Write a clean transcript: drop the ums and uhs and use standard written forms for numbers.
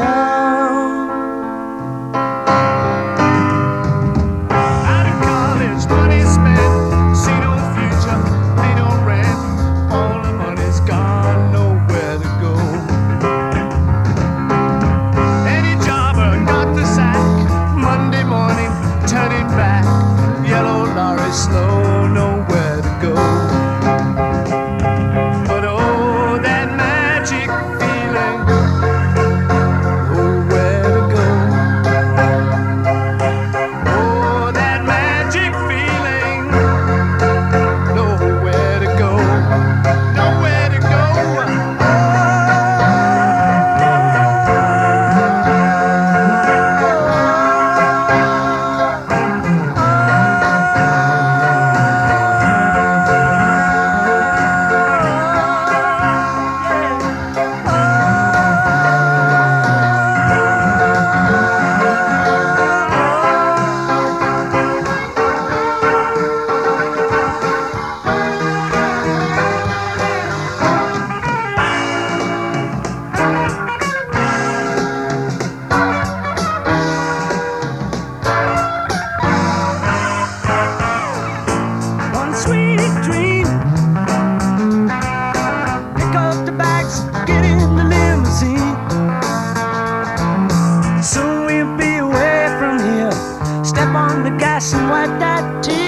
town. Out of college, money spent, see no future, pay no rent. All the money's gone, nowhere to go. Any jobber got the sack, Monday morning, turning back. Yellow lorry, slow, nowhere to go. But oh, that magic feeling, oh, where to go. Oh, that magic feeling, nowhere to go, nowhere to go. One sweet dream. Pick up the bags, get in the limousine. Soon we'll be away from here. Step on the gas and wipe that tear.